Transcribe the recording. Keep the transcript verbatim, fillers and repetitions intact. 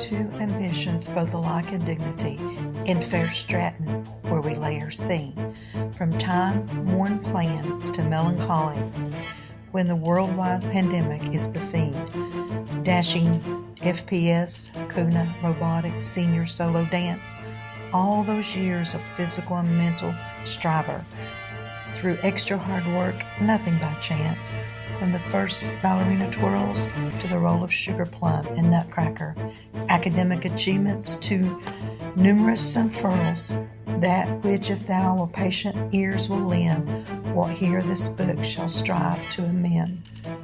two ambitions, both alike in dignity, in fair Stratton, where we lay our scene, from time-worn plans to melancholy, when the worldwide pandemic is the fiend. Dashing F P S, Kuna, robotics, senior solo dance, all those years of physical and mental striver. Through extra hard work, nothing by chance. From the first ballerina twirls to the role of sugar plum and nutcracker, academic achievements to numerous unfurls, that which if thou with patient ears will lend, what here this book shall strive to amend.